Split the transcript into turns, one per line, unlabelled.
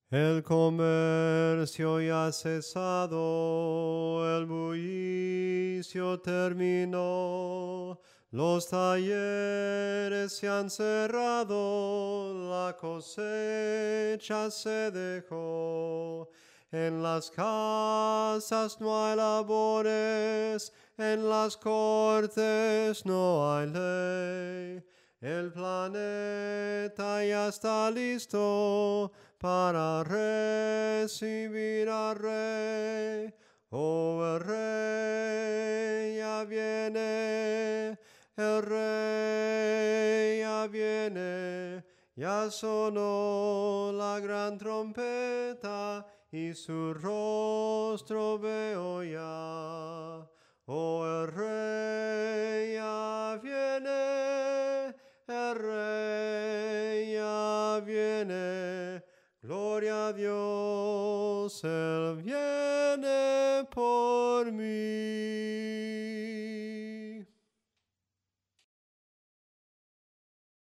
El comercio ya ha cesado, el bullicio terminó, los talleres se han cerrado, la cosecha se dejó. En las casas no hay labores, en las cortes no hay ley. El planeta ya está listo para recibir al Rey. Oh, el Rey ya viene, el Rey ya viene, ya sonó la gran trompeta y su rostro veo ya. Oh, el Rey ya viene, el Rey ya viene. Gloria a Dios, Él viene por